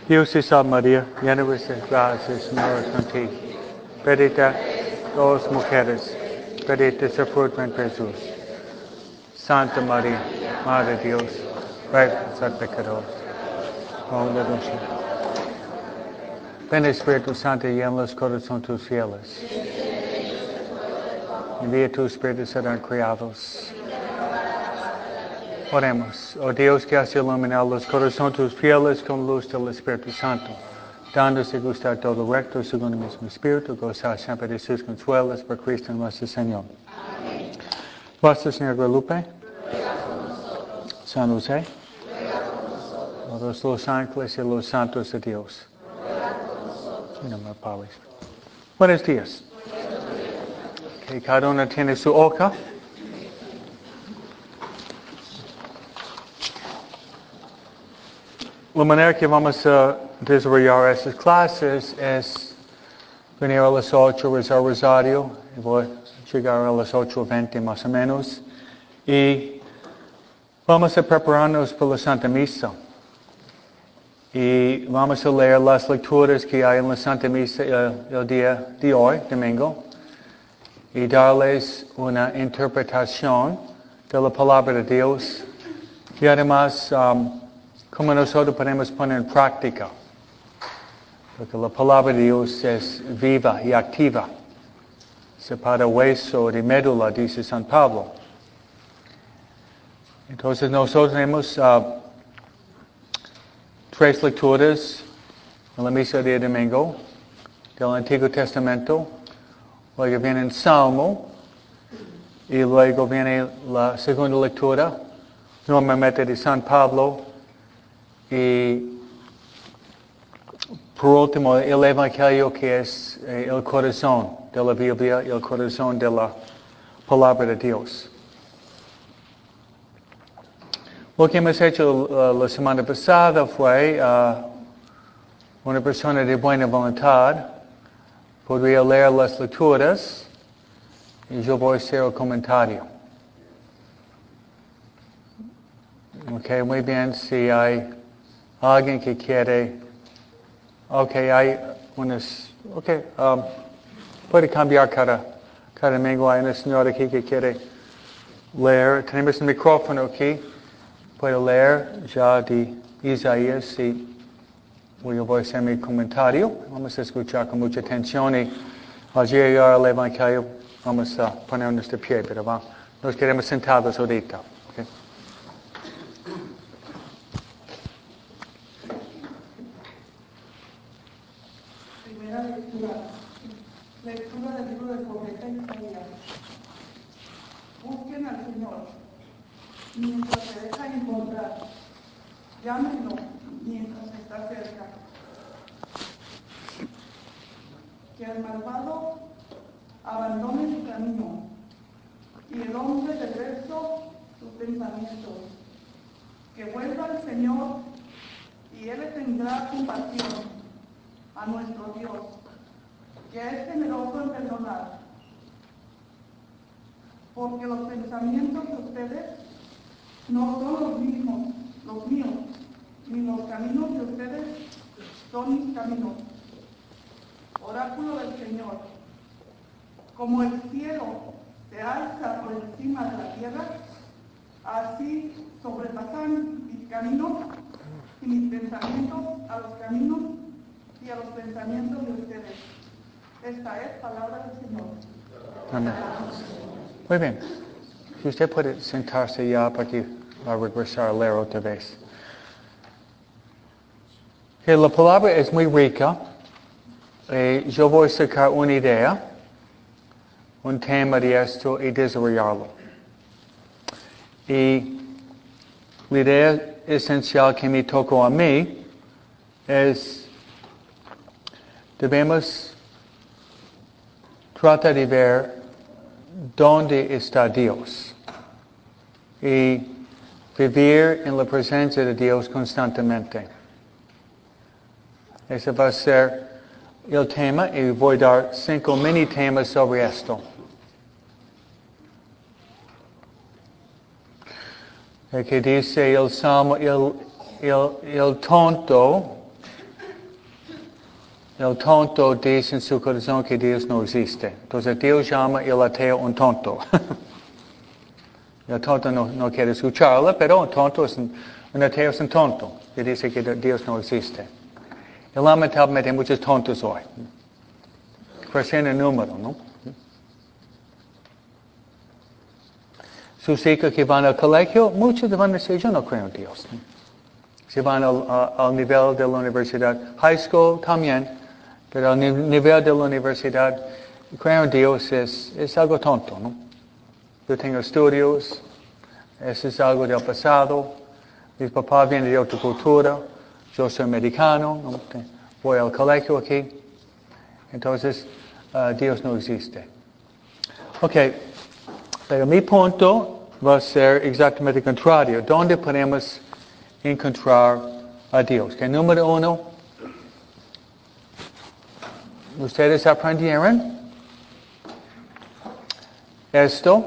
Dios te salve María, llena eres de gracia, el Señor es contigo. Bendita todas las mujeres, bendito es el fruto de Jesús. Santa María, Madre de Dios, ruega por los pecadores, ahora y en la noche. Ven Espíritu Santo, llena los corazones de tus fieles. Envía tu Espíritu, serán criados. Oremos. Oh Dios, que has iluminado los corazones de tus fieles con luz del Espíritu Santo, dándose gustar todo recto según el mismo Espíritu, gozar siempre de sus consuelos por Cristo nuestro Señor. Amén. Nuestro Señor Guadalupe, San José, todos los ángeles y los santos de Dios. En nombre del Padre. Buenos días. Que cada uno tiene su hoja. La manera que vamos a desarrollar estas clases es venir a las 8, rezar rosario, y voy a llegar a las 8:20 más o menos, y vamos a prepararnos para la Santa Misa. Y vamos a leer las lecturas que hay en la Santa Misa el día de hoy, domingo, y darles una interpretación de la palabra de Dios, y además como nosotros podemos poner en práctica. Porque la palabra de Dios es viva y activa. Separa hueso de médula, dice San Pablo. Entonces nosotros tenemos 3 lecturas en la misa de domingo del Antiguo Testamento. Luego viene el Salmo. Y luego viene la segunda lectura, normalmente de San Pablo. Y por último, el Evangelio, que es el corazón de la Biblia, el corazón de la palabra de Dios. Lo que hemos hecho la semana pasada fue una persona de buena voluntad podría leer las lecturas y yo voy a hacer el comentario. Ok, muy bien, si hay alguien que quiere. Ok, hay unas. Ok, puede cambiar cada domingo. Hay una señora aquí que quiere leer. Tenemos un micrófono aquí. Puede leer ya de Isaías y yo voy a hacer mi comentario. Vamos a escuchar con mucha atención y al llegar al Evangelio vamos a ponernos de pie, pero nos quedamos sentados ahorita. Okay. Primera lectura del libro del profeta Isaías. Busquen al Señor mientras se deja encontrar, llámenlo mientras está cerca. Que el malvado abandone su camino y el hombre perverso sus pensamientos. Que vuelva al Señor y Él le tendrá compasión, a nuestro Dios, que es generoso en perdonar. Porque los pensamientos de ustedes no son los mismos, los míos, ni los caminos de ustedes son mis caminos. Oráculo del Señor. Como el cielo se alza por encima de la tierra, así sobrepasan mis caminos y mis pensamientos a los caminos y a los pensamientos de ustedes. Esta es palabra del Señor. Amén. Muy bien. Si usted puede sentarse ya para que va a regresar a leer otra vez. La palabra es muy rica. Yo voy a sacar una idea, un tema de esto y desarrollarlo. Y la idea esencial que me tocó a mí es debemos tratar de ver dónde está Dios y vivir en la presencia de Dios constantemente. Ese va a ser el tema y voy a dar 5 mini temas sobre esto. El que dice el Salmo, el tonto El tonto dice en su corazón que Dios no existe. Entonces Dios llama el ateo un tonto. El tonto no quiere escucharla, pero un tonto un ateo es un tonto que dice que Dios no existe. Y lamentablemente hay muchos tontos hoy. Creciendo en número, ¿no? Sus hijos que van al colegio, muchos van a decir, yo no creo en Dios. Si van al nivel de la universidad, high school también, pero al nivel de la universidad, creo en Dios es algo tonto, ¿no? Yo tengo estudios, eso es algo del pasado, mis papás vienen de otra cultura, yo soy americano, ¿no? Voy al colegio aquí, entonces Dios no existe. Ok, pero mi punto va a ser exactamente el contrario. ¿Dónde podemos encontrar a Dios? Que número 1, ustedes aprendieron esto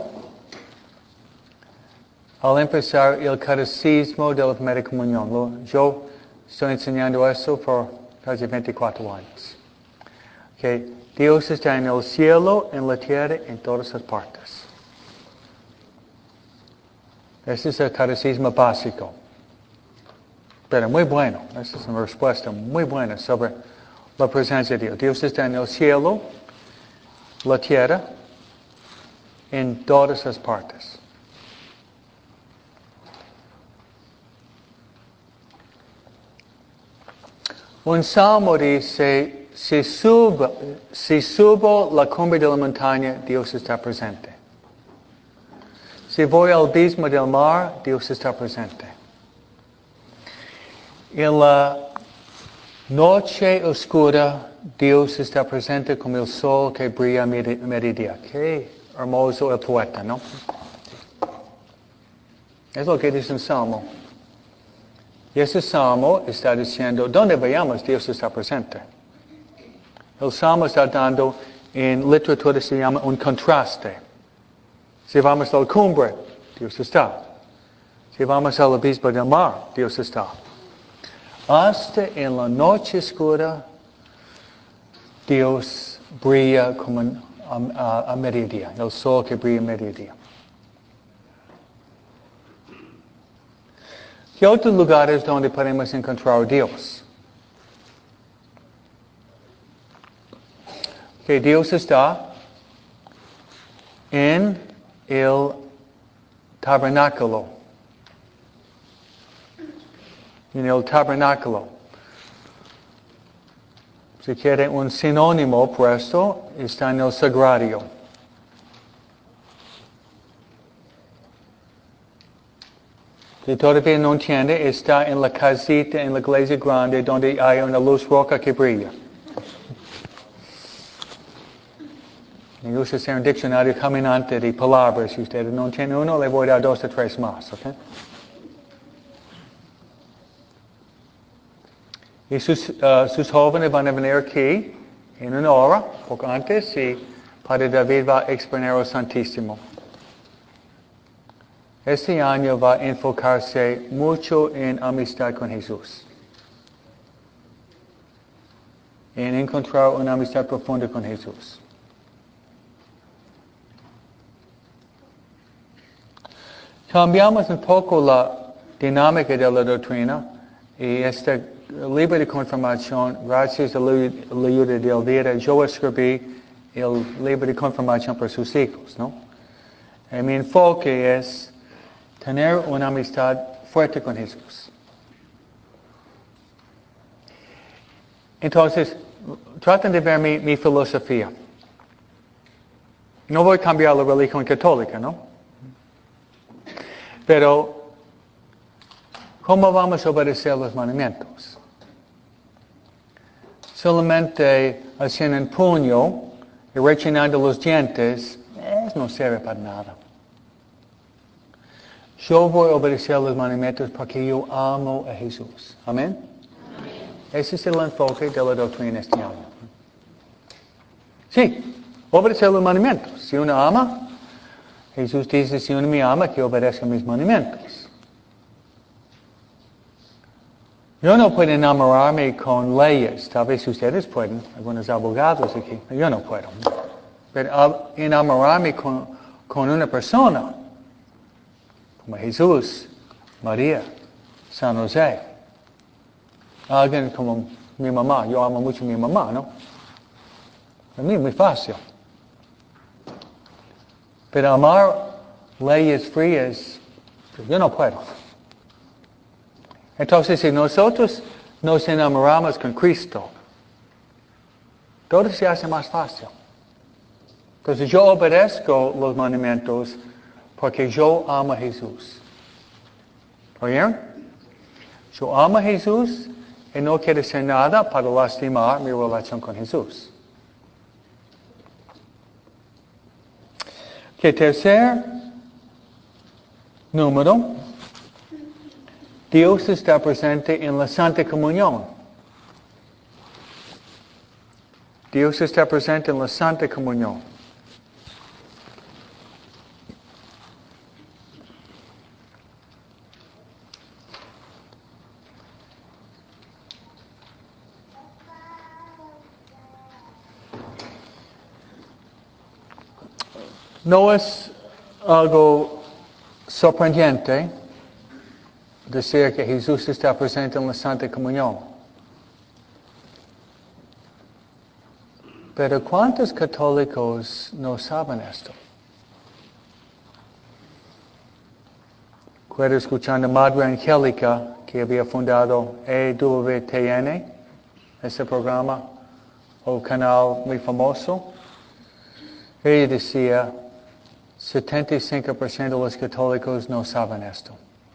al empezar el catecismo de la primera comunión. Yo estoy enseñando eso por casi 24 años. Okay. Dios está en el cielo, en la tierra, en todas las partes. Ese es el catecismo básico. Pero muy bueno. Esa es una respuesta muy buena sobre la presencia de Dios. Dios está en el cielo, la tierra, en todas las partes. Un salmo dice, si subo la cumbre de la montaña, Dios está presente. Si voy al abismo del mar, Dios está presente. En la noche oscura, Dios está presente como el sol que brilla a mediodía. Qué hermoso el poeta, ¿no? Es lo que dice el Salmo. Y ese Salmo está diciendo, donde vayamos, Dios está presente. El Salmo está dando, en literatura se llama un contraste. Si vamos a la cumbre, Dios está. Si vamos al abismo del mar, Dios está. Hasta en la noche oscura, Dios brilla como a mediodía, el sol que brilla a mediodía. ¿Qué otros lugares donde podemos encontrar a Dios? Que Dios está en el tabernáculo. En el tabernáculo. Si quiere un sinónimo por esto, está en el sagrario. Si todavía no entiende, está en la casita, en la iglesia grande, donde hay una luz roja que brilla. Me gusta hacer un diccionario caminante de palabras. Si usted no tiene uno, le voy a dar 2 o 3 más, ¿ok? Y sus jóvenes van a venir aquí en una hora, poco antes, y Padre David va a exponer al Santísimo. Este año va a enfocarse mucho en amistad con Jesús. En encontrar una amistad profunda con Jesús. Cambiamos un poco la dinámica de la doctrina y este libro de confirmación, gracias a la ayuda de Elvira, yo escribí el libro de confirmación para sus hijos, ¿no? Y mi enfoque es tener una amistad fuerte con Jesús. Entonces, traten de ver mi filosofía. No voy a cambiar la religión católica, ¿no? Pero, ¿cómo vamos a obedecer los mandamientos? Solamente haciendo un puño y rechinando los dientes, no sirve para nada. Yo voy a obedecer los mandamientos porque yo amo a Jesús. Amén. Ese es el enfoque de la doctrina este año. Sí, obedecer los mandamientos. Si uno ama, Jesús dice, si uno me ama, que obedezca mis mandamientos. Yo no puedo enamorarme con leyes. Tal vez ustedes pueden, algunos abogados aquí. Yo no puedo. Pero enamorarme con una persona, como Jesús, María, San José. Alguien como mi mamá. Yo amo mucho a mi mamá, ¿no? Para mí es muy fácil. Pero amar leyes frías, yo no puedo. Entonces, si nosotros nos enamoramos con Cristo, todo se hace más fácil. Entonces, yo obedezco los mandamientos porque yo amo a Jesús. ¿Oyeron? Yo amo a Jesús y no quiero hacer nada para lastimar mi relación con Jesús. ¿Qué tercer número? Dios está presente en la Santa Comunión. Dios está presente en la Santa Comunión. No es algo sorprendente decir que Jesús está presente en la Santa Comunión. Pero ¿cuántos católicos no saben esto? Recuerdo escuchando a Madre Angélica, que había fundado EWTN, ese programa, o canal muy famoso. Ella decía, 75% de los católicos no saben esto.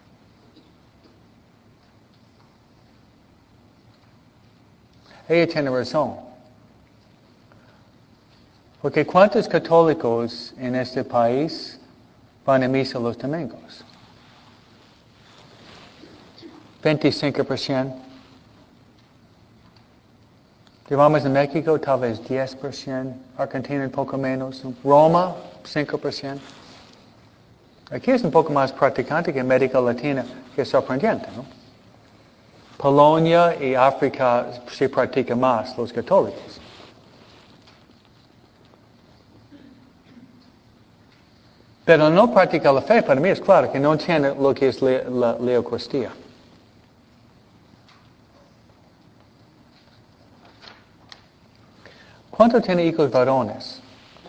Ella tiene razón. Porque ¿cuántos católicos en este país van a misa los domingos? 25%. Llevamos en México tal vez 10%. Argentina un poco menos. Roma, 5%. Aquí es un poco más practicante que en América Latina, que es sorprendente, ¿no? Polonia y África se practican más los católicos. Pero no practica la fe, para mí es claro que no tiene lo que es la Eucaristía. ¿Cuántos tienen hijos varones?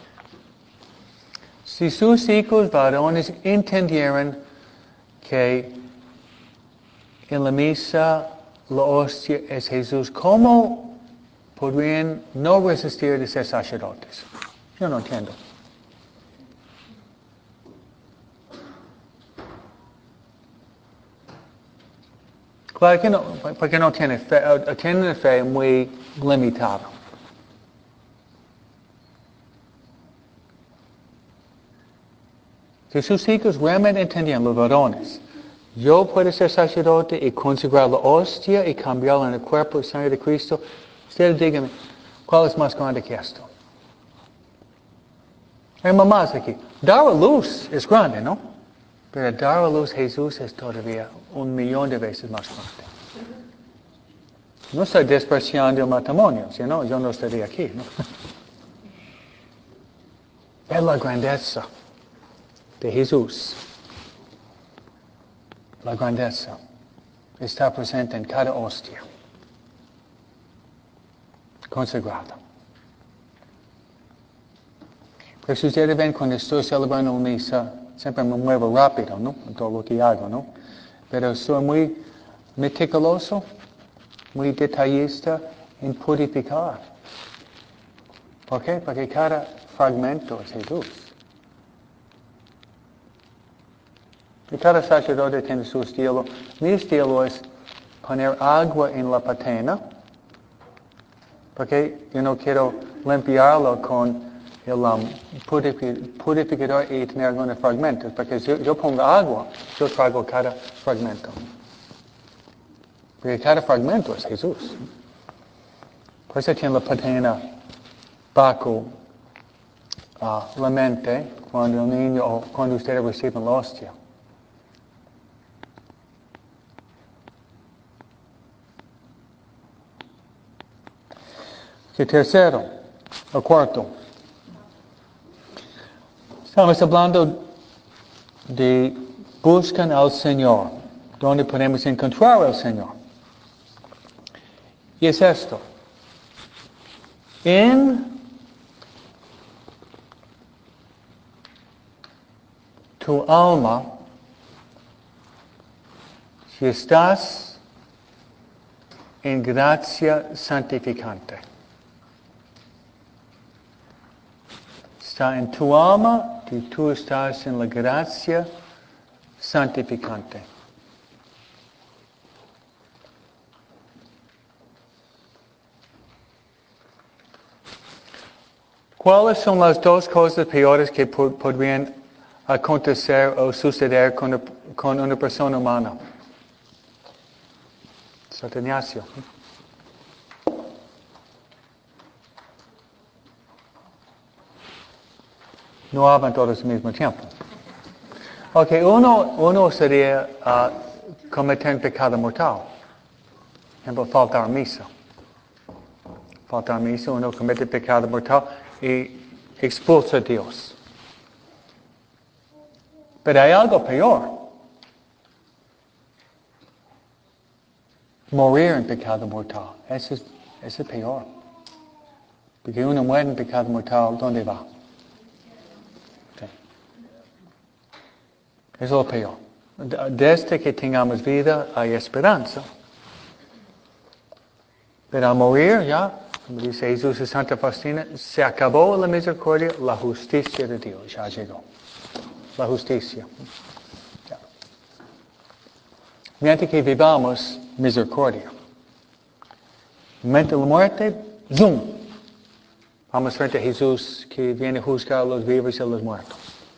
Si sus hijos varones entendieran que en la misa la hostia es Jesús, ¿cómo podrían no resistir de ser sacerdotes? Yo no entiendo. Claro que no, porque no tienen fe muy limitada. Si sus hijos realmente entendían, los varones, yo puedo ser sacerdote y consagrar la hostia y cambiarla en el cuerpo y sangre de Cristo, ustedes díganme, ¿cuál es más grande que esto? Hay mamás aquí. Dar a luz es grande, ¿no? Pero dar a luz Jesús es todavía 1,000,000 de veces más grande. No estoy despreciando el matrimonio, si no, yo no estaría aquí, ¿no? Es la grandeza de Jesús. La grandeza está presente en cada hostia consagrada. Pero si ustedes ven cuando estoy celebrando la misa, siempre me muevo rápido, ¿no? En todo lo que hago, ¿no? Pero soy muy meticuloso, muy detallista en purificar. ¿Por qué? Porque cada fragmento es Jesús. Y cada sacerdote tiene su estilo. Mi estilo es poner agua en la patena, porque yo no quiero limpiarlo con el purificador y tener algunos fragmentos, porque si yo pongo agua, yo traigo cada fragmento. Porque cada fragmento es Jesús. Por eso tiene la patena bajo la mente cuando el niño o cuando ustedes reciben la hostia. Que tercero o cuarto. Estamos hablando de buscan al Señor, donde podemos encontrar al Señor. Y es esto. En tu alma, si estás en gracia santificante, está en tu alma y tú estás en la gracia santificante. ¿Cuáles son las dos cosas peores que podrían acontecer o suceder con una persona humana? Ignacio. No hablan todos al mismo tiempo. Ok, uno sería cometer un pecado mortal. Por ejemplo, faltar misa. Faltar misa, uno comete pecado mortal y expulsa a Dios. Pero hay algo peor. Morir en pecado mortal. Eso es peor. Porque uno muere en pecado mortal, ¿dónde va? Okay. Es lo peor. Desde que tengamos vida hay esperanza. Pero al morir ya, como dice Jesús de Santa Faustina, se acabó la misericordia, la justicia de Dios ya llegó. La justicia. Ya. Mientras que vivamos misericordia. En el momento de la muerte, ¡zoom! Vamos frente a Jesús que viene a juzgar a los vivos y a los muertos.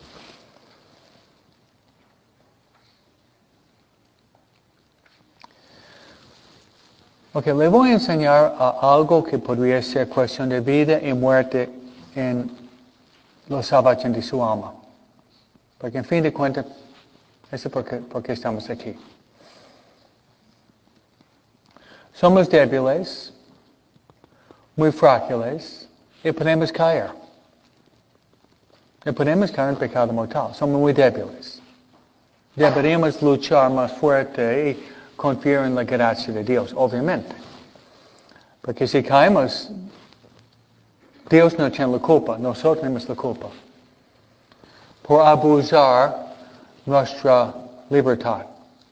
Ok, le voy a enseñar algo que podría ser cuestión de vida y muerte en la salvación de su alma. Porque en fin de cuentas, eso es porque estamos aquí. Somos débiles, muy frágiles, y podemos caer. Y podemos caer en pecado mortal. Somos muy débiles. Deberíamos luchar más fuerte y confiar en la gracia de Dios, obviamente. Porque si caemos, Dios no tiene la culpa, nosotros tenemos la culpa. Por abusar nuestra libertad.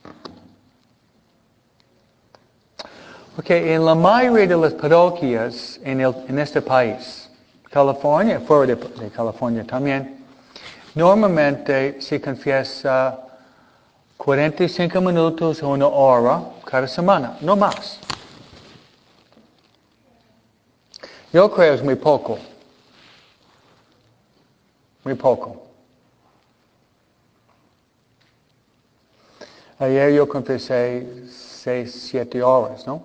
Okay, en la mayoría de las parroquias en este país, California, fuera de California también, normalmente se confiesa 45 minutos o una hora cada semana, no más. Yo creo que es muy poco. Muy poco. Ayer yo confesé 6, 7 horas, ¿no?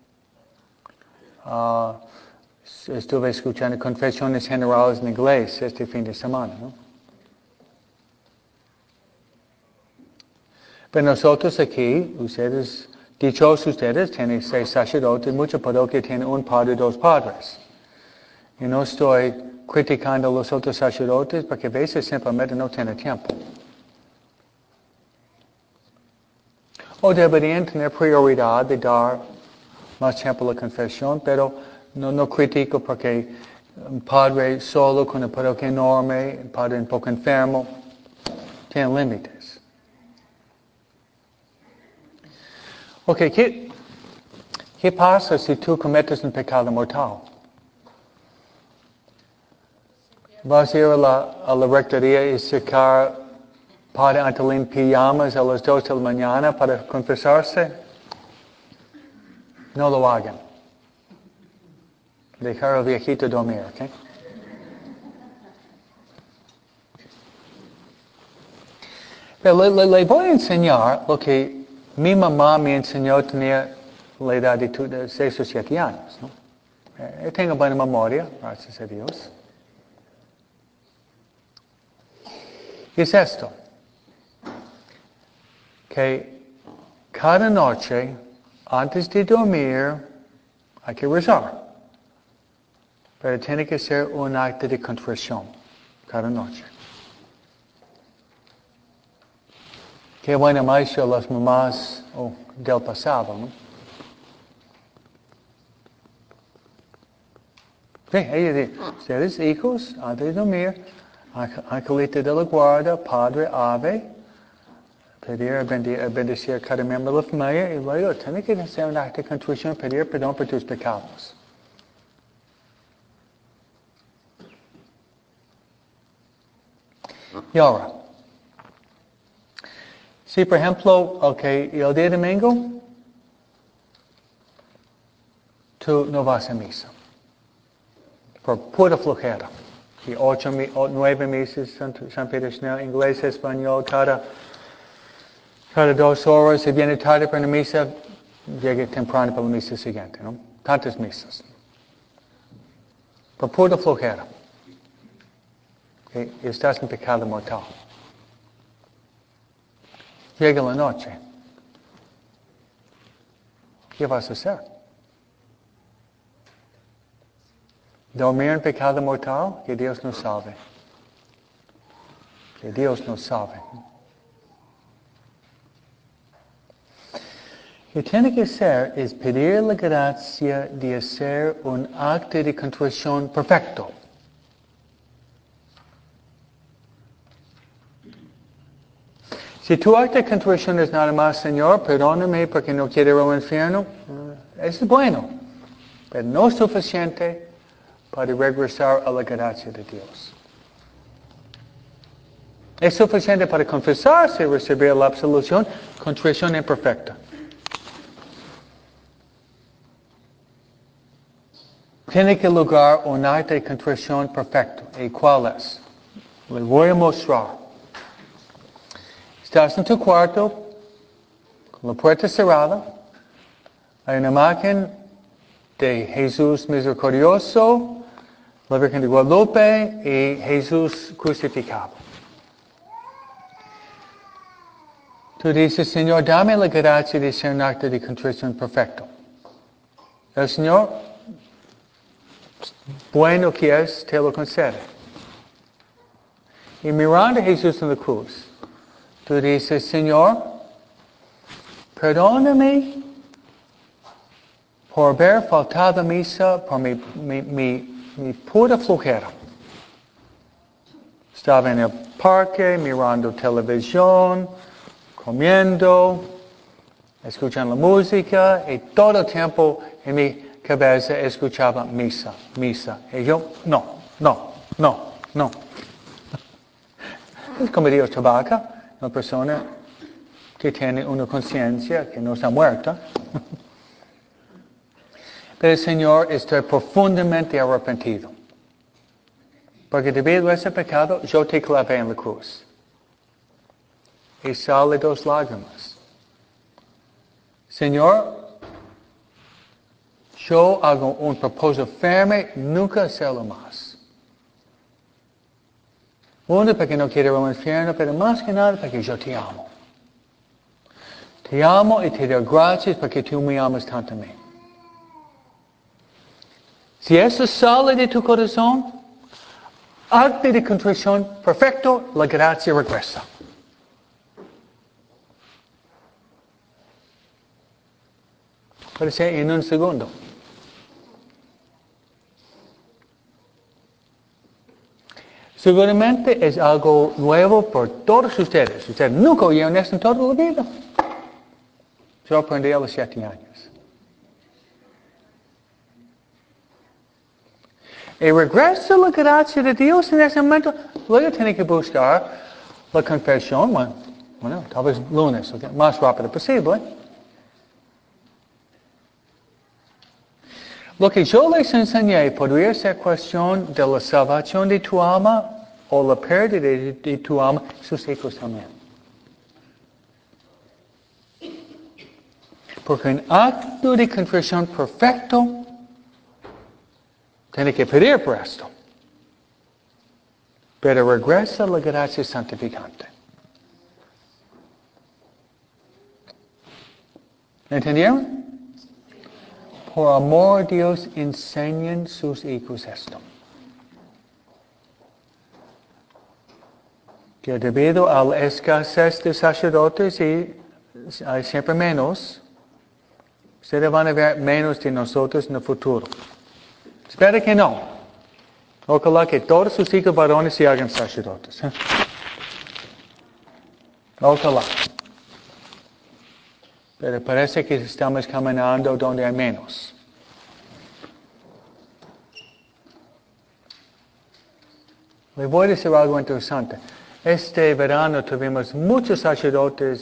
Estuve escuchando confesiones generales en inglés este fin de semana, ¿no? Pero nosotros aquí, dichosos ustedes, tienen 6 sacerdotes, muchos parroquias tienen un padre, 2 padres. Y no estoy criticando a los otros sacerdotes porque a veces simplemente no tienen tiempo. O deberían tener prioridad de dar más tiempo a la confesión, pero no critico porque un padre solo con una parroquia enorme, un padre un poco enfermo, tiene límites. Ok, ¿qué pasa si tú cometes un pecado mortal? ¿Vas a ir a la rectoría y sacar Padre Antolín pijamas a las 2 de la mañana para confesarse? No lo hagan. Dejar al viejito dormir, ¿ok? Pero le voy a enseñar lo que mi mamá me enseñó, tenía la edad de 6 o 7 años, ¿no? Tengo buena memoria, gracias a Dios. Y es esto, que cada noche, antes de dormir, hay que rezar. Pero tiene que ser un acto de contrición cada noche. Qué buena maestra las mamás del pasado, ¿no? Sí, ella dice, ustedes hijos, antes de dormir, angelito de la guarda, Padre Ave, pedir, bendecir cada miembro de la familia, y luego tiene que hacer un acto de contrición, pedir perdón por tus pecados. Y ahora, si por ejemplo, el día de domingo, tú no vas a misa, por pura flojera. Y 9 meses, San Pedro Schnell, inglés, español, cada 2 horas, si viene tarde para la misa, llega temprano para la misa siguiente, ¿no? Tantas misas. Por pura flojera. Y estás en pecado mortal. Llega la noche. ¿Qué vas a hacer? Dormir en pecado mortal, que Dios nos salve. Que Dios nos salve. Lo que tiene que hacer es pedir la gracia de hacer un acto de contrición perfecto. Si tu acto de contrición es nada más, Señor, perdóname porque no quiero ir al infierno, eso es bueno, pero no es suficiente para regresar a la gracia de Dios. Es suficiente para confesarse y recibir la absolución, contrición imperfecta. Tiene que lograr un acto de contrición perfecto. ¿Y cuál es? Les voy a mostrar. Estás en tu cuarto, con la puerta cerrada, hay una imagen de Jesús misericordioso, la Virgen de Guadalupe y Jesús crucificado. Tú dices, Señor, dame la gracia de ser un acto de contrición perfecto. El Señor, bueno que es, te lo concede. Y mirando a Jesús en la cruz, tú dices, Señor, perdóname por haber faltado a misa por mi pura flojera. Estaba en el parque mirando televisión, comiendo, escuchando la música y todo el tiempo en mi cabeza escuchaba misa. Y yo, no. Es como Dios trabaja, una persona que tiene una conciencia que no está muerta. Pero Señor, estoy profundamente arrepentido. Porque debido a ese pecado, yo te clavé en la cruz. Y sale 2 lágrimas. Señor, yo hago un propósito firme, nunca hacerlo más. Uno, porque no quiero ir al infierno, pero más que nada porque yo te amo. Te amo y te doy gracias porque tú me amas tanto a mí. Si eso sale de tu corazón, acto de contrición perfecto, la gracia regresa. Puede ser en un segundo. Seguramente es algo nuevo por todos ustedes. Ustedes nunca oyeron esto en toda la vida. Yo aprendí a los 7 años. Y regresa la gracia de Dios en ese momento. Luego tiene que buscar la confesión. Bueno, tal vez lunes, más rápido posible. Lo que yo les enseñé podría ser cuestión de la salvación de tu alma o la pérdida de tu alma, sus hijos también. Porque un acto de contrición perfecto tiene que pedir por esto. Pero regresa la gracia santificante. ¿Entendieron? por amor a Dios, enseñen sus hijos esto. Que debido a la escasez de sacerdotes y hay siempre menos, ustedes van a ver menos de nosotros en el futuro. Espero que no. Ojalá que todos sus hijos varones se hagan sacerdotes. Ojalá. Pero parece que estamos caminando donde hay menos. Le voy a decir algo interesante. Este verano tuvimos muchos sacerdotes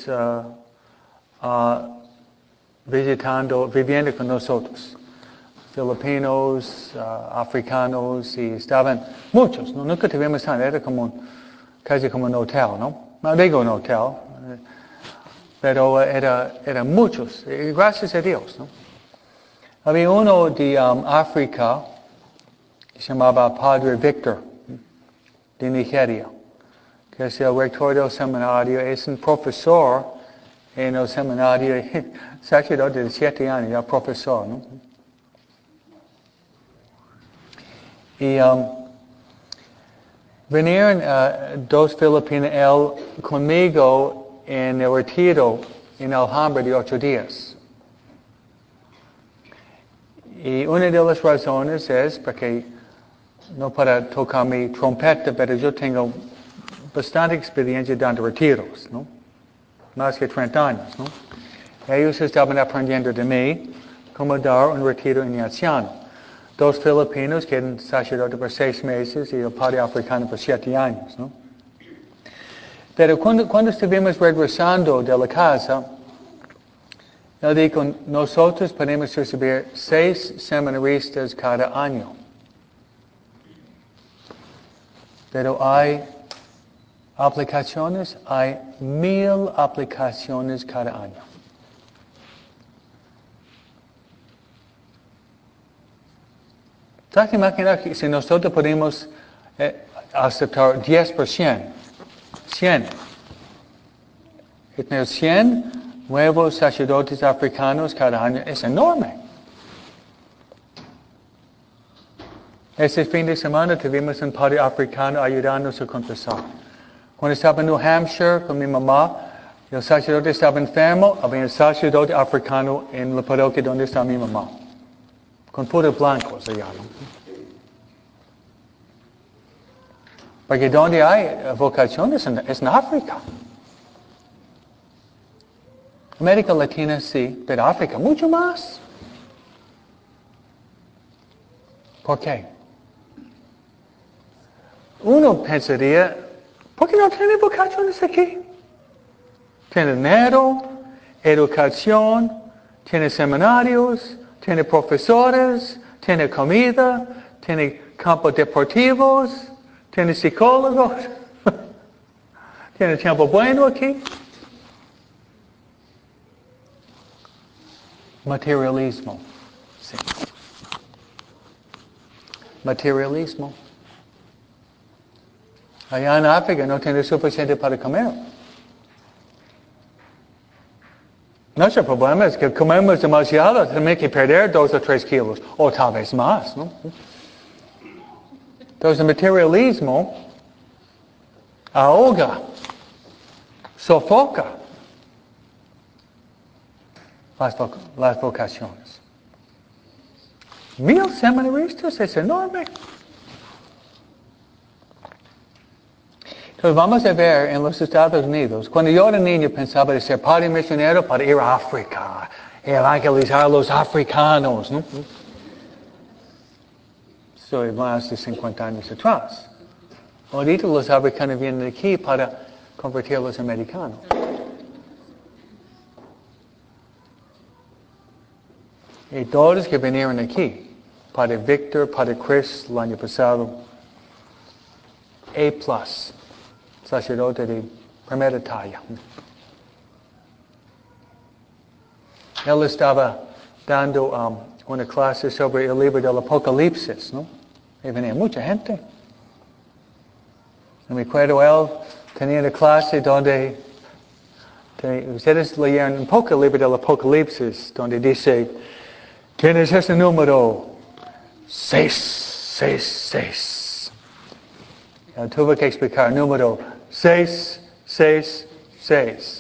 viviendo con nosotros. Filipinos, africanos, y estaban muchos. ¿No? Nunca tuvimos tanto, era casi como un hotel, ¿no? No digo un hotel, pero eran muchos, y gracias a Dios, ¿no? Había uno de África, que se llamaba Padre Victor, de Nigeria, que es el rector del seminario, es un profesor en el seminario, sacerdote de 7 años, ya profesor, ¿no? Y vinieron 2 filipinos, él conmigo en el retiro en Alhambra de 8 días. Y una de las razones es porque, no para tocar mi trompeta, pero yo tengo bastante experiencia dando retiros, ¿no? Más que 30 años, ¿no? Ellos estaban aprendiendo de mí cómo dar un retiro en anciano. 2 filipinos que eran sacerdotes por 6 meses y el padre africano por 7 años, ¿no? Pero cuando estuvimos regresando de la casa, él dijo, nosotros podemos recibir 6 seminaristas cada año. Pero hay aplicaciones, hay 1000 aplicaciones cada año. ¿Sabes imaginar que si nosotros podemos aceptar 10%, 100, y tener 100 nuevos sacerdotes africanos cada año, es enorme. Este fin de semana tuvimos un padre africano ayudándonos a confesar. Cuando estaba en New Hampshire con mi mamá, el sacerdote estaba enfermo, había un sacerdote africano en la parroquia donde está mi mamá. Con puros blancos allá, ¿no? Porque donde hay vocaciones es en África. América Latina sí, pero África mucho más. ¿Por qué? Uno pensaría, ¿por qué no tiene vocaciones aquí? Tiene dinero, educación, tiene seminarios, tiene profesores, tiene comida, tiene campos deportivos, tiene psicólogos, tiene tiempo bueno aquí. Materialismo. Sí. Materialismo. Allá en África no tiene suficiente para comer. Nuestro problema es que comemos demasiado, tenemos que perder 2 o 3 kilos, o tal vez más, ¿no? Entonces el materialismo ahoga, sofoca las vocaciones. 1000 seminaristas es enorme. Entonces vamos a ver en los Estados Unidos, cuando yo era niño pensaba de ser padre misionero para ir a África, evangelizar a los africanos, ¿no? Soy más de 50 años atrás. Ahorita los africanos vienen aquí para convertir a los americanos. Y todos que vinieron aquí, Padre Victor, Padre Chris, el año pasado, A+, sacerdote de primera talla. Él estaba dando una clase sobre el libro del Apocalipsis, ¿no? Y venía mucha gente. Y me acuerdo, él tenía una clase donde ustedes leyeron un poco el libro del Apocalipsis, donde dice, ¿Quién es ese número? 666. Tuve que explicar. Número 666.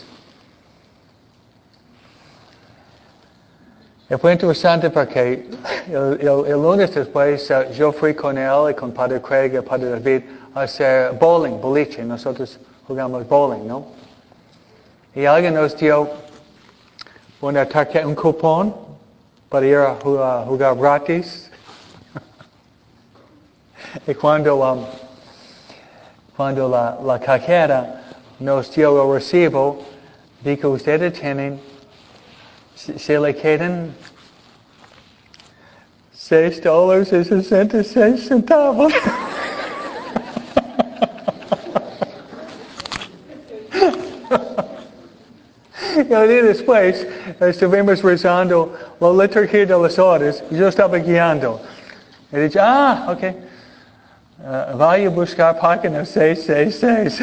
Fue interesante porque el lunes después yo fui con él y con Padre Craig y Padre David a hacer bowling, boliche. Nosotros jugamos bowling, ¿no? Y alguien nos dio una tarjeta, un cupón para ir a jugar gratis. Y cuando la cajera nos dio el recibo, dijo, ustedes tienen, se le quedan $6.66. Y al día después estuvimos rezando la liturgia de las horas y yo estaba guiando. Y dije, ok. Vaya a buscar página 666.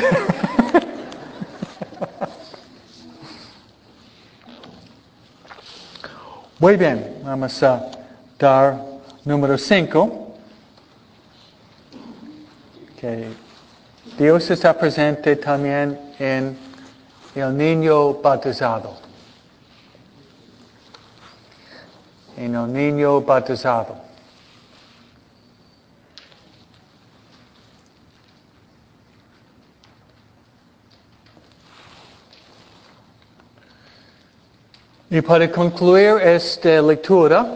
Muy bien, vamos a dar número 5. Que Dios está presente también en el niño bautizado. En el niño bautizado. Y para concluir esta lectura,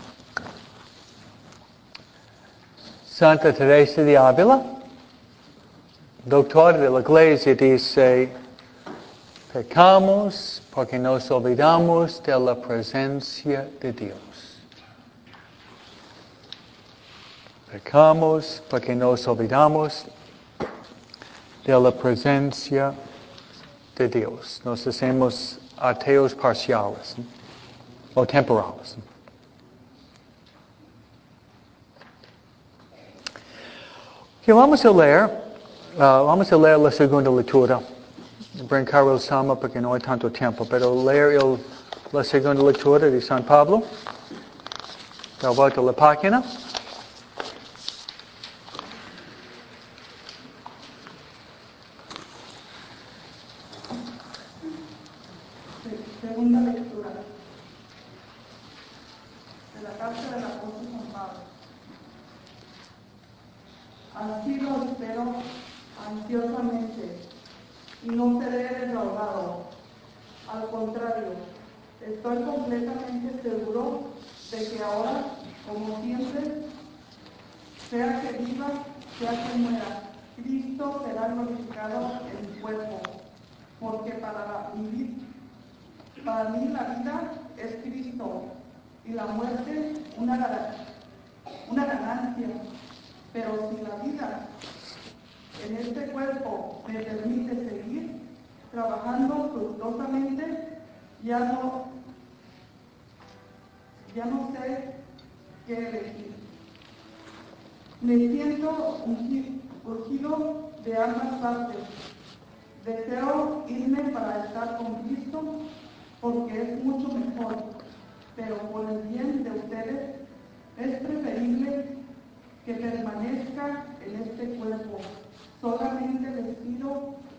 Santa Teresa de Ávila, doctora de la Iglesia, dice, pecamos porque nos olvidamos de la presencia de Dios. Pecamos porque nos olvidamos de la presencia de Dios. Nos hacemos ateos parciales, ¿no? O temporales. Okay, vamos a leer la segunda lectura. Brincar el Salmo porque no hay tanto tiempo, pero leer la segunda lectura de San Pablo. Da vuelta a la página. Segunda lectura de la carta del apóstol San Pablo. Así lo espero ansiosamente y no seré defraudado. Al contrario, estoy completamente seguro de que ahora, como siempre, sea que viva, sea que muera, Cristo será glorificado en mi cuerpo, porque para mí la vida es Cristo y la muerte una ganancia. Pero si la vida en este cuerpo me permite seguir trabajando fructuosamente, ya no sé qué elegir. Me siento urgido de ambas partes. Deseo irme para estar con Cristo porque es mucho mejor, pero por el bien de ustedes es preferible que permanezca en este cuerpo. Solamente les pido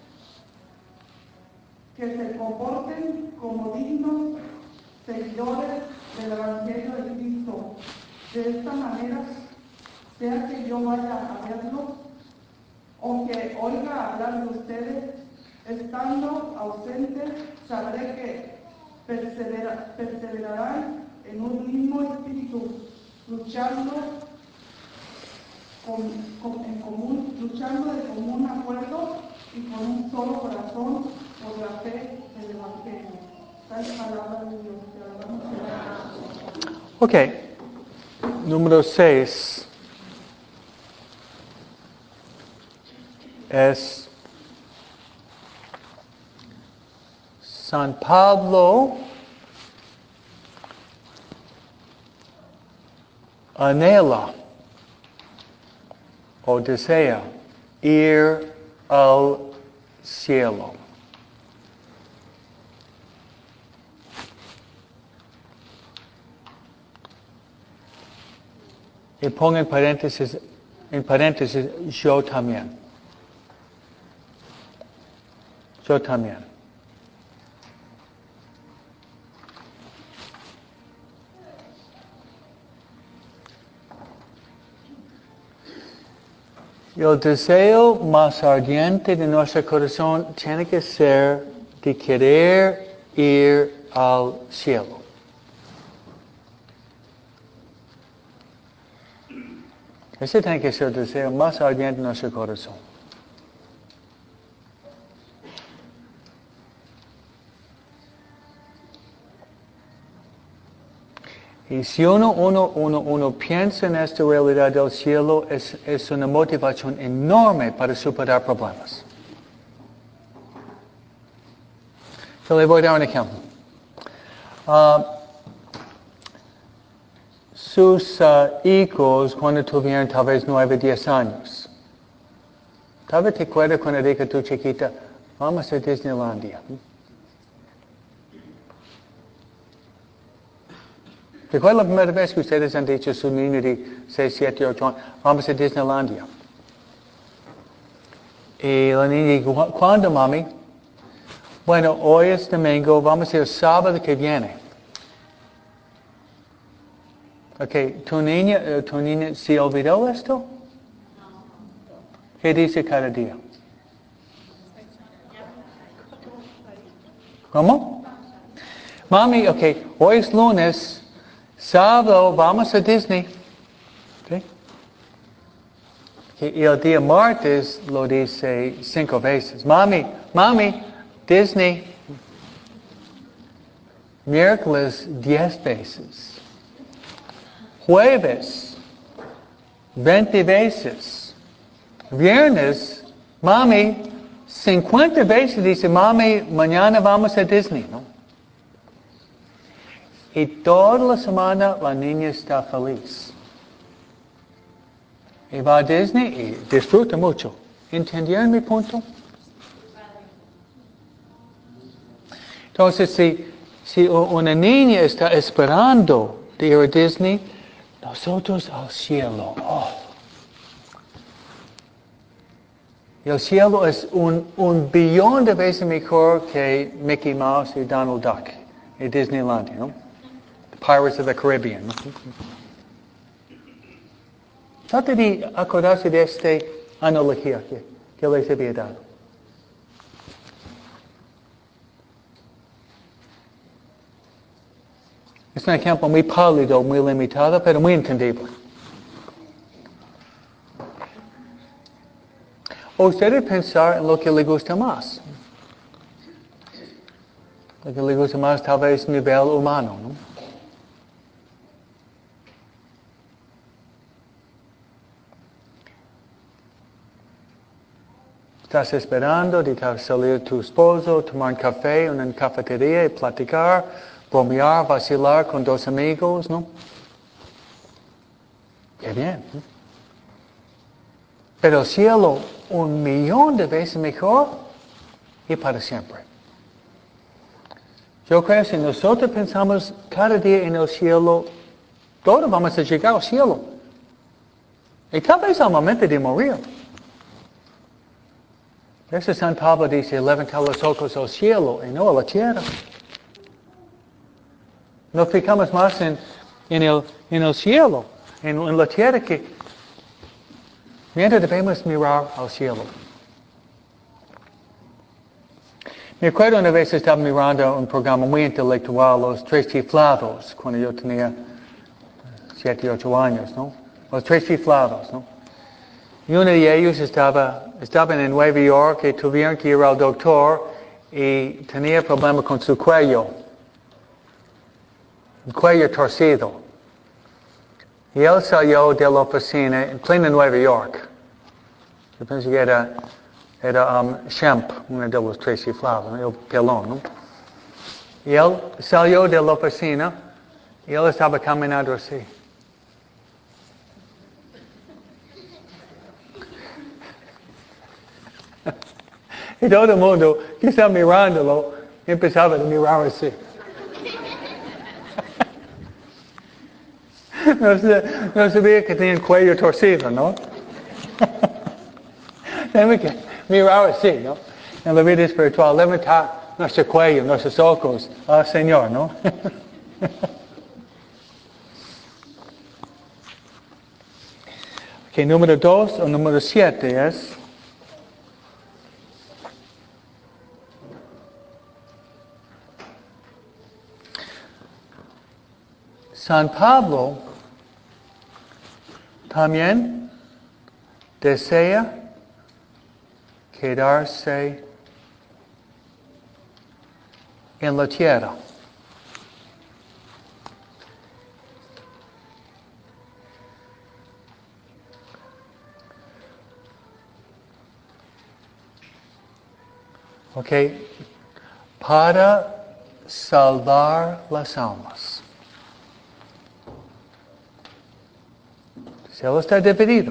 que se comporten como dignos seguidores del Evangelio de Cristo. De esta manera, sea que yo vaya a verlos o que oiga hablar de ustedes, estando ausentes, sabré que perseverarán en un mismo espíritu, luchando de común acuerdo y con un solo corazón por la fe del Evangelio. Tal palabra de Dios, te alabamos, Señor. Ok. Número 6 es San Pablo anhela o desea ir al cielo. Y ponga en paréntesis, yo también. Yo también. El deseo más ardiente de nuestro corazón tiene que ser de querer ir al cielo. Ese tiene que ser el deseo más ardiente de nuestro corazón. Y si uno piensa en esta realidad del cielo, es una motivación enorme para superar problemas. Yo le voy a dar un ejemplo. Sus hijos, cuando tuvieron tal vez 9, 10 años, tal vez te acuerdas cuando dije tú chiquita, vamos a Disneylandia. ¿Te acuerdas la primera vez que ustedes han dicho a su niño de 6, 7, 8 años, vamos a Disneylandia? Y la niña dijo, ¿cuándo, mami? Bueno, hoy es domingo, vamos a ir el sábado que viene. Ok, ¿tu niña se olvidó esto? ¿Qué dice cada día? ¿Cómo? Mami, ok, hoy es lunes, sábado vamos a Disney. Okay. Y el día martes lo dice 5 veces. Mami, Disney. Miércoles 10 veces. Jueves 20 veces. Viernes, mami, 50 veces dice, mami, mañana vamos a Disney, ¿no? Y toda la semana la niña está feliz. Y va a Disney y disfruta mucho. ¿Entendieron mi punto? Entonces, si una niña está esperando de ir a Disney, nosotros al cielo. Oh. Y el cielo es un billón de veces mejor que Mickey Mouse y Donald Duck y Disneyland, ¿no? Pirates of the Caribbean, ¿no? Trata de acordarse de esta analogía que les había dado. Es un ejemplo muy pálido, muy limitado, pero muy entendible. O ustedes pensar en lo que le gusta más. Lo que le gusta más tal vez a nivel humano, ¿no? Estás esperando de salir tu esposo, tomar un café en una cafetería y platicar, bromear, vacilar con 2 amigos, ¿no? Qué bien, ¿no? Pero el cielo, 1,000,000 de veces mejor y para siempre. Yo creo que si nosotros pensamos cada día en el cielo, todos vamos a llegar al cielo. Y tal vez al momento de morir. Eso San Pablo dice, levanta los ojos al cielo y no a la tierra. Nos fijamos más en el cielo, en la tierra que mientras debemos mirar al cielo. Me acuerdo una vez estaba mirando un programa muy intelectual, Los 3 Chiflados, cuando yo tenía 7, 8 años, ¿no? Los 3 Chiflados, ¿no? Y uno de ellos estaban en Nueva York y tuvieron que ir al doctor y tenía problemas con su cuello. Un cuello torcido. Y él salió de la oficina en pleno Nueva York. Yo pensé que era Shemp, uno de los 3 Chiflados, el pelón, ¿no? Y él salió de la oficina y él estaba caminando así. Y todo el mundo que estaba mirándolo empezaba a mirar así. No sabía que tenían cuello torcido, ¿no? Tenemos que mirar así, ¿no? En la vida espiritual, levantar nuestro cuello, nuestros ojos al Señor, ¿no? Ok, número 2 o número 7 es... San Pablo también desea quedarse en la tierra. Ok, para salvar las almas. El cielo está dividido.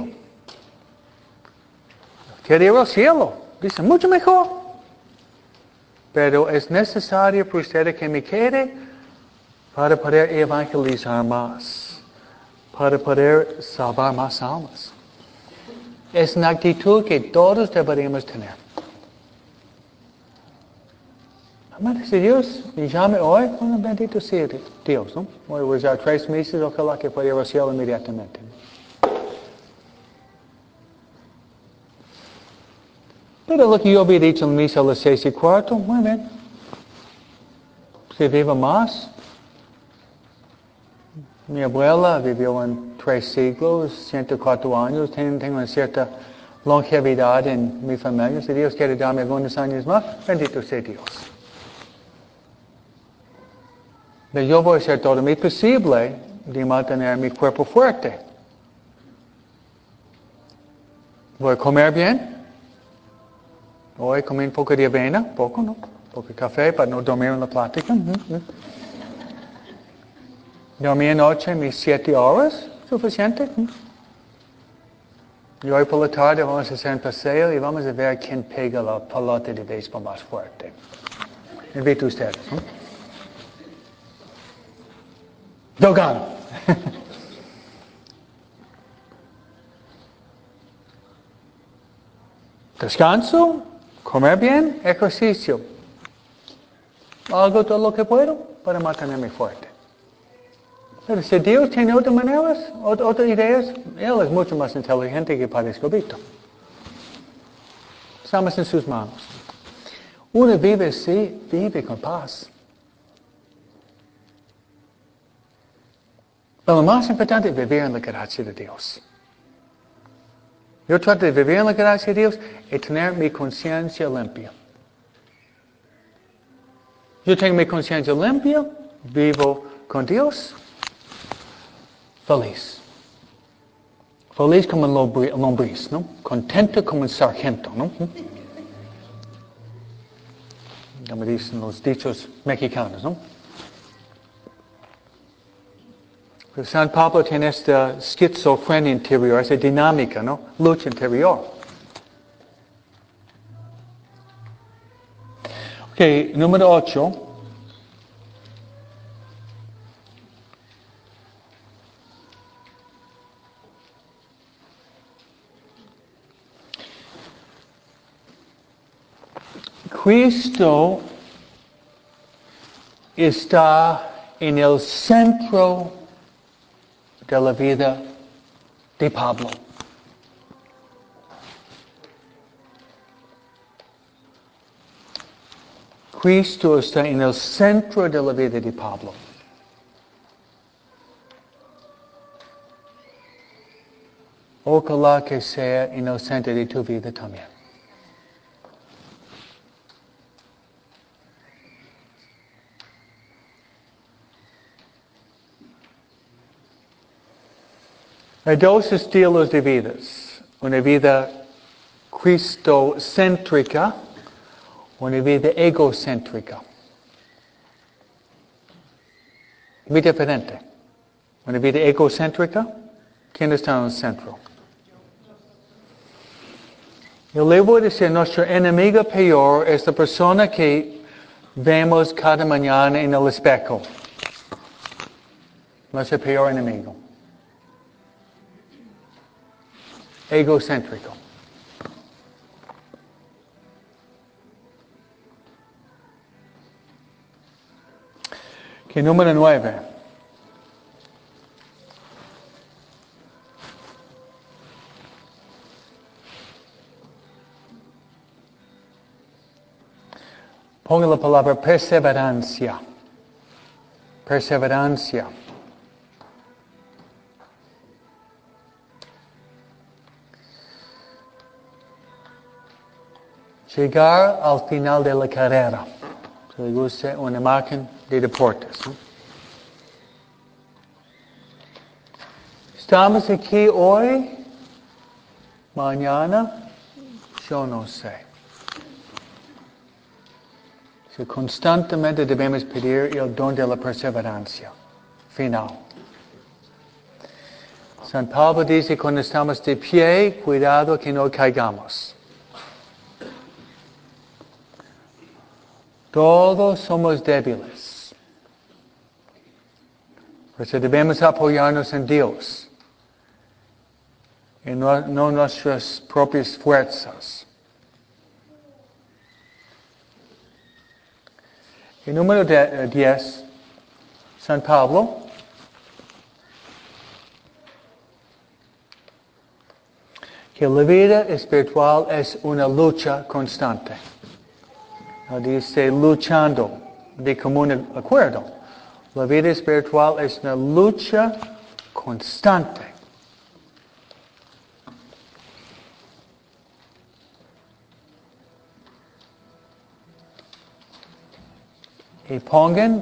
Quiere ir al cielo. Dice, mucho mejor. Pero es necesario para ustedes que me quede para poder evangelizar más. Para poder salvar más almas. Es una actitud que todos deberíamos tener. Amado, si Dios me llame hoy, bueno, bendito sea Dios, ¿no? Voy a usar 3 meses, ojalá que pueda ir al cielo inmediatamente. Pero lo que yo había dicho en misa a las 6:15, muy bien. Si vive más. Mi abuela vivió en 3 siglos, 104 años, tengo una cierta longevidad en mi familia. Si Dios quiere darme algunos años más, bendito sea Dios. Pero yo voy a hacer todo mi posible de mantener mi cuerpo fuerte. Voy a comer bien. Voy a comer un poco de avena, poco, ¿no? Un poco de café para no dormir en la plática. Dormí anoche mis 7 horas, suficiente. Y hoy por la tarde vamos a hacer un paseo y vamos a ver quién pega la pelota de béisbol más fuerte. Invito a ustedes, ¿no? Yo gano. Descanso, comer bien, ejercicio. Hago todo lo que puedo para mantenerme fuerte. Pero si Dios tiene otras maneras, otras ideas, Él es mucho más inteligente que Padre Escobito. Estamos en sus manos. Uno vive así, vive con paz. Pero lo más importante es vivir en la gracia de Dios. Yo trato de vivir en la gracia de Dios y tener mi conciencia limpia. Yo tengo mi conciencia limpia, vivo con Dios, feliz. Feliz como un lombriz, ¿no? Contento como un sargento, ¿no? Como dicen los dichos mexicanos, ¿no? Pero San Pablo tiene esta esquizofrenia interior, esa dinámica, ¿no? Lucha interior. Ok, número 8. Cristo está en el centro de la vida de Pablo. Cristo está en el centro de la vida de Pablo. Ojalá que sea en el centro de tu vida también. Hay 2 estilos de vidas. Una vida cristocéntrica, una vida egocéntrica. Muy diferente. Una vida egocéntrica, ¿quién está en el centro? Yo le voy a decir, nuestra enemiga peor es la persona que vemos cada mañana en el espejo. Nuestro peor enemigo. egocéntrico. Que número 9. Ponga la palabra perseverancia. Perseverancia. Llegar al final de la carrera. Si le gusta una imagen de deportes. Estamos aquí hoy, mañana, yo no sé. Si constantemente debemos pedir el don de la perseverancia final. San Pablo dice cuando estamos de pie, cuidado que no caigamos. Todos somos débiles. Por eso debemos apoyarnos en Dios. Y no nuestras propias fuerzas. Y número 10, San Pablo. Que la vida espiritual es una lucha constante. No dice luchando de común acuerdo. La vida espiritual es una lucha constante. Y pongan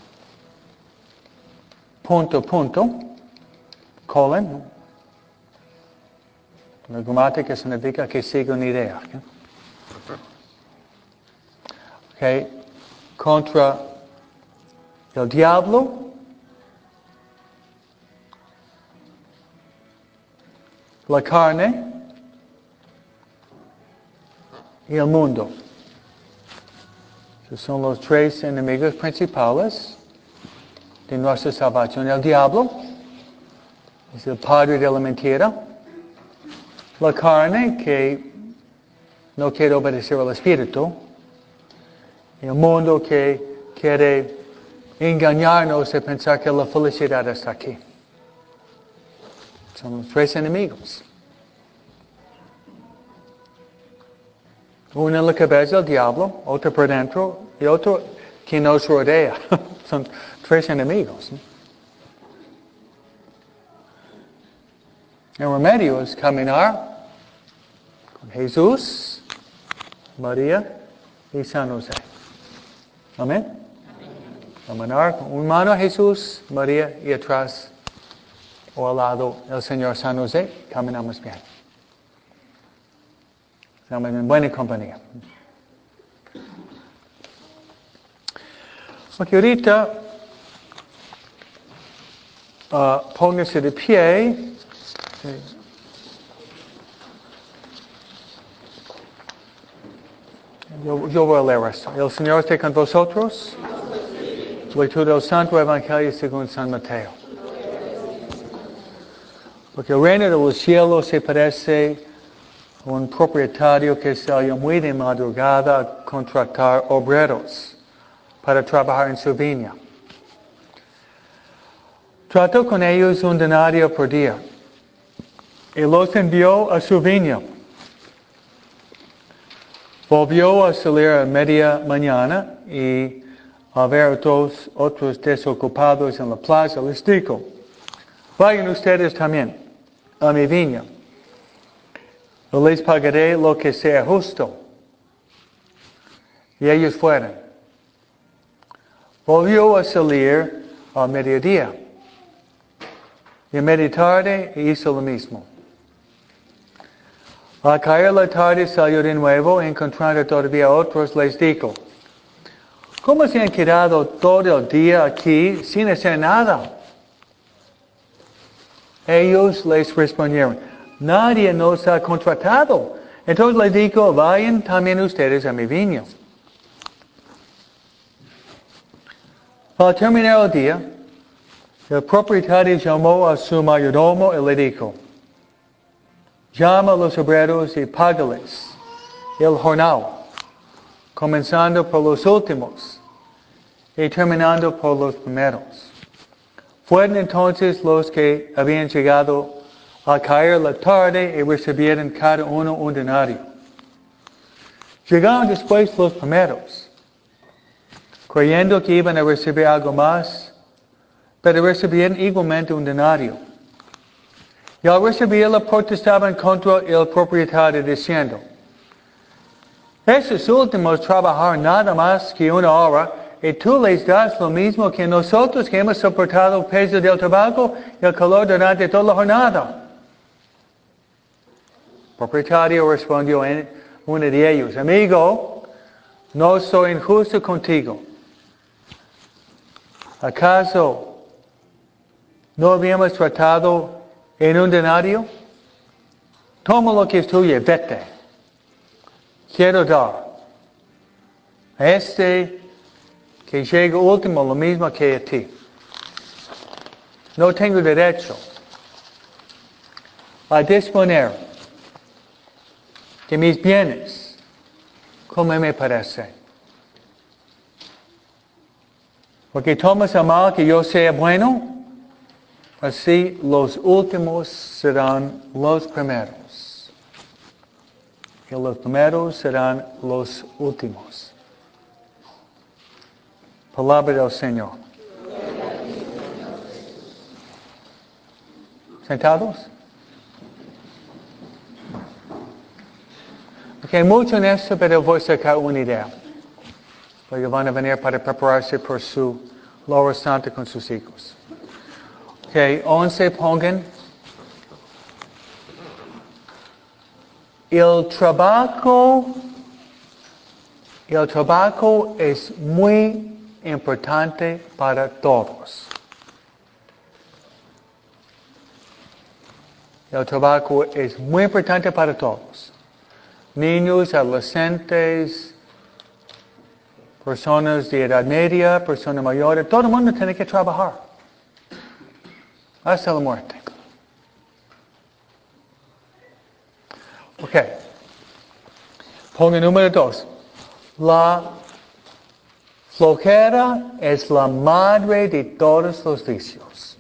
punto, colon. La gramática significa que sigue una idea. Okay. Contra el diablo, la carne y el mundo. Esos son los tres enemigos principales de nuestra salvación. El diablo es el padre de la mentira. La carne que no quiere obedecer al Espíritu. Y el mundo que quiere engañarnos y pensar que la felicidad está aquí. Son los tres enemigos. Uno en la cabeza, el diablo, otro por dentro y otro que nos rodea. Son tres enemigos. El remedio es caminar con Jesús, María y San José. Amén. Caminar con una mano a Jesús, María y atrás o al lado el Señor San José. Caminamos bien. Estamos en buena compañía. Porque ahorita póngase de pie. Yo voy a leer esto. El Señor esté con vosotros. Lectura del Santo Evangelio según San Mateo. Porque el reino de los cielos se parece a un propietario que salió muy de madrugada a contratar obreros para trabajar en su viña. Trató con ellos un denario por día y los envió a su viña. Volvió a salir a media mañana y al ver otros desocupados en la plaza les dijo: vayan ustedes también a mi viña. Yo les pagaré lo que sea justo. Y ellos fueron. Volvió a salir a mediodía. Y a media tarde hizo lo mismo. Al caer la tarde salió de nuevo, encontrando todavía otros, les dijo: ¿cómo se han quedado todo el día aquí sin hacer nada? Ellos les respondieron: nadie nos ha contratado. Entonces les dijo: vayan también ustedes a mi viña. Al terminar el día, el propietario llamó a su mayordomo y le dijo: Llama a los obreros y págales el jornal, comenzando por los últimos y terminando por los primeros. Fueron entonces los que habían llegado a caer la tarde y recibieron cada uno un denario. Llegaron después los primeros, creyendo que iban a recibir algo más, pero recibieron igualmente un denario. Y al recibirlo protestaban contra el propietario diciendo: esos últimos trabajaron nada más que una hora, y tú les das lo mismo que nosotros que hemos soportado el peso del trabajo y el calor durante toda la jornada. El propietario respondió a uno de ellos: amigo, no soy injusto contigo. ¿Acaso no habíamos tratado en un denario? Toma lo que es tuyo, vete. Quiero dar a este que llega último lo mismo que a ti. No tengo derecho a disponer de mis bienes como me parece. Porque tomas a mal que yo sea bueno, así los últimos serán los primeros. Y los primeros serán los últimos. Palabra del Señor. ¿Sentados? Ok, mucho en esto, pero voy a sacar una idea. Porque van a venir para prepararse por su Laura Santa con sus hijos. Ok, 11 pongan. El trabajo es muy importante para todos. El trabajo es muy importante para todos. Niños, adolescentes, personas de edad media, personas mayores, todo el mundo tiene que trabajar. Hasta la muerte. Ok. Ponga número 2. La flojera es la madre de todos los vicios.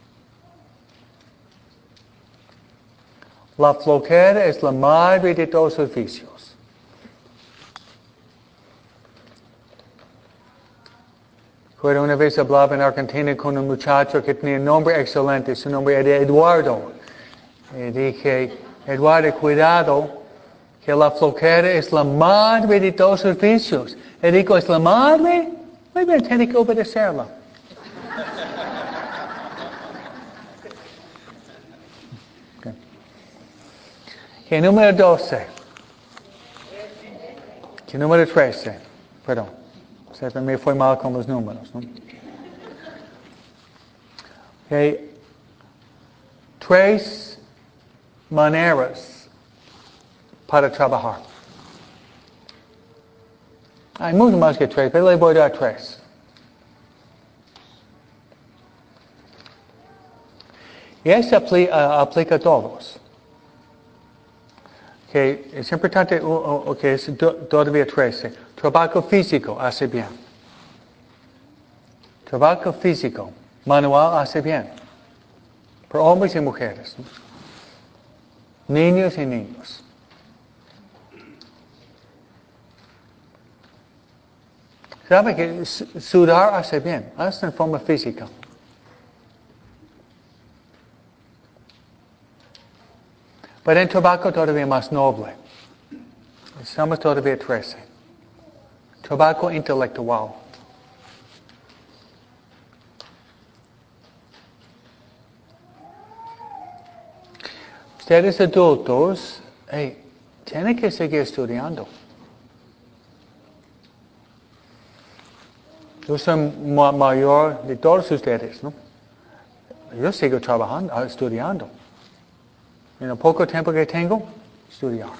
La flojera es la madre de todos los vicios. Recuerdo una vez hablaba en Argentina con un muchacho que tenía un nombre excelente, su nombre era Eduardo. Y dije: Eduardo, cuidado, que la flojera es la madre de todos los vicios. Y dijo: ¿es la madre? Muy bien, tiene que obedecerla. Okay, número 12. Que número 13. Perdón. Se me fue mal con los números, ¿no? Okay. 3 maneras para trabajar. Hay mucho más que 3, pero le voy a dar 3. Y esto aplica a todos. Okay, es importante, okay, es todavía 13. Trabajo físico hace bien. Trabajo físico, manual hace bien. Para hombres y mujeres. Niños y niños. ¿Sabe que sudar hace bien? Hasta en forma física. Pero en trabajo todavía más noble. Estamos todavía 13. Trabajo intelectual. Ustedes adultos, tienen que seguir estudiando. Yo soy mayor de todos ustedes, ¿no? Yo sigo trabajando, estudiando. En el poco tiempo que tengo, estudiar.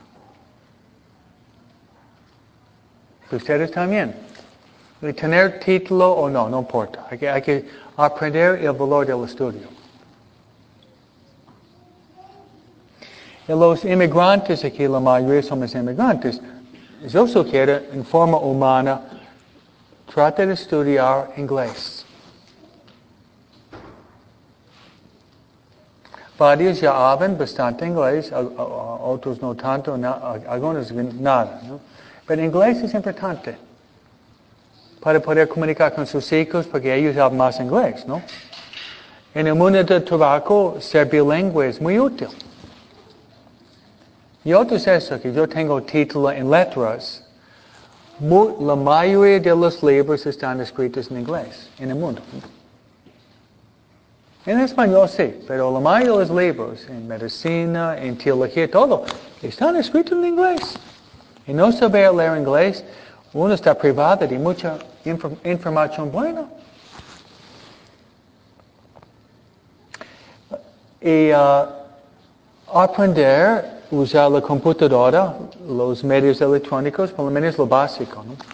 Ustedes también. De tener título o no importa. Hay que aprender el valor del estudio. Y los inmigrantes aquí, la mayoría somos inmigrantes. Yo sugiero, en forma humana, trate de estudiar inglés. Varios ya hablan bastante inglés, otros no tanto, algunos nada, ¿no? Pero inglés es importante para poder comunicar con sus hijos porque ellos hablan más inglés, ¿no? En el mundo del trabajo, ser bilingüe es muy útil. Y otro es eso, que yo tengo título en letras. La mayoría de los libros están escritos en inglés, en el mundo. En español sí, pero la mayoría de los libros, en medicina, en teología, todo, están escritos en inglés. Y no saber leer inglés, uno está privado de mucha información buena. Y aprender a usar la computadora, los medios electrónicos, por lo menos lo básico, ¿no?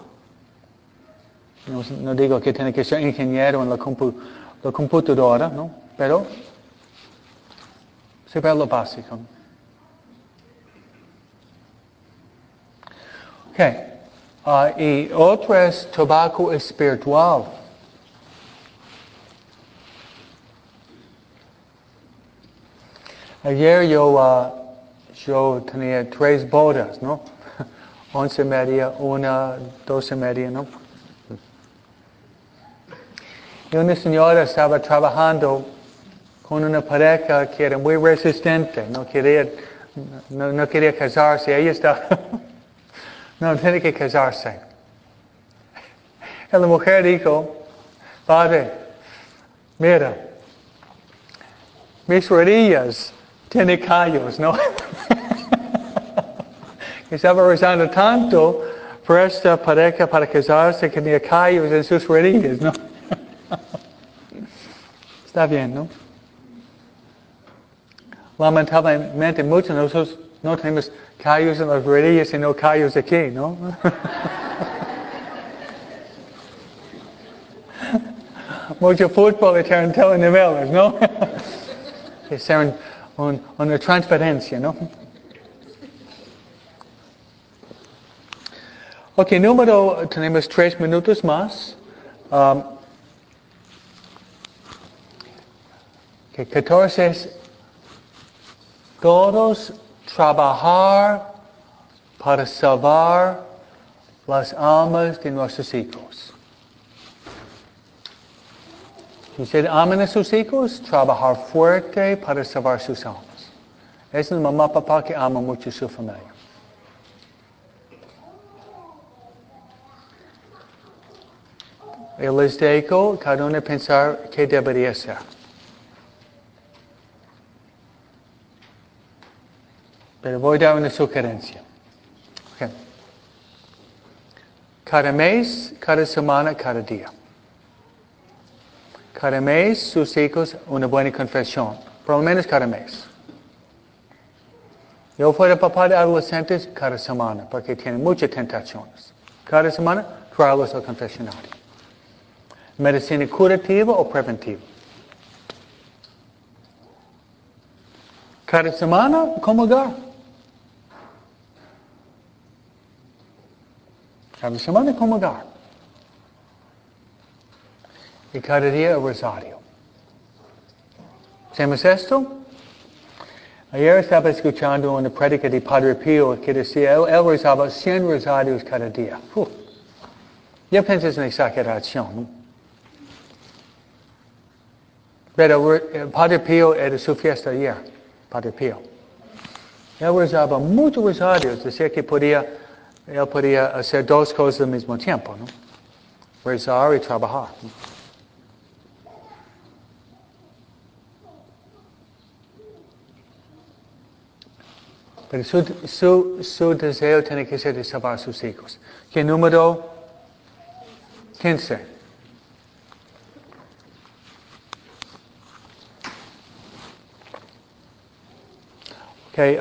No digo que tiene que ser ingeniero en la computadora, ¿no? Pero saber lo básico. Okay. Y otro es trabajo espiritual. Ayer yo tenía 3 bodas, ¿no? 11:30, 1, 12:30, ¿no? Y una señora estaba trabajando con una pareja que era muy resistente, no quería casarse. Ella estaba, no, tiene que casarse. Y la mujer dijo, padre, mira, mis rodillas tienen callos, ¿no? Estaba rezando tanto por esta pareja para casarse que tenía callos en sus rodillas, ¿no? Está bien, ¿no? Lamentablemente muchos de nosotros no tenemos callos en las rodillas, sino callos aquí, ¿no? Mucho fútbol y telenovelas, ¿no? Es una transparencia, ¿no? Ok, tenemos 3 minutos más. 14 es todos trabajar para salvar las almas de nuestros hijos. Si ustedes aman a sus hijos, trabajar fuerte para salvar sus almas. Es el mamá y papá que ama mucho a su familia. Y les dejo cada uno pensar qué debería ser. Pero voy a dar una sugerencia. Okay. Cada mes, cada semana, cada día. Cada mes, sus hijos, una buena confesión. Por lo menos cada mes. Yo fuera papá de adolescentes cada semana, porque tienen muchas tentaciones. Cada semana, traerlos al confesionario. Medicina curativa o preventiva. Cada semana, comulgar. Cada semana, comulgar. Y cada día, el rosario. ¿Hacemos esto? Ayer estaba escuchando una prédica de Padre Pío que decía, él rezaba 100 rosarios cada día. Yo pienso es una exageración, ¿no? Pero Padre Pío era su fiesta ayer, Padre Pío. Él rezaba muchos rosarios, decía que él podía hacer 2 cosas al mismo tiempo, ¿no? Rezar y trabajar, ¿no? Pero su deseo tiene que ser de salvar a sus hijos. ¿Qué número? 15. Okay,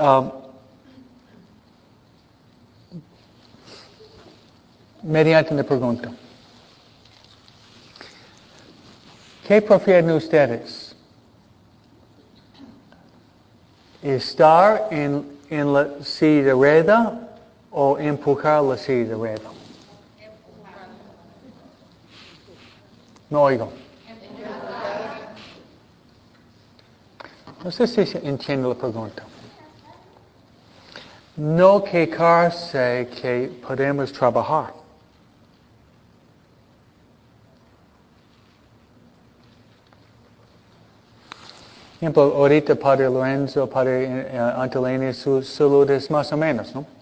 mediante una pregunta. ¿Qué prefieren ustedes? estar en la silla de rueda o empujar la silla de rueda. No oigo. No sé si se entiende la pregunta. No quejarse que podemos trabajar. Por ejemplo, ahorita Padre Lorenzo, Padre Angelini, su salud es más o menos, ¿no?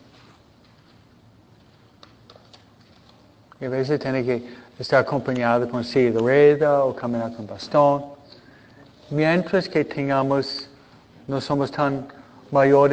Y a veces tiene que estar acompañado con silla de rueda o caminar con bastón. Mientras que no somos tan mayores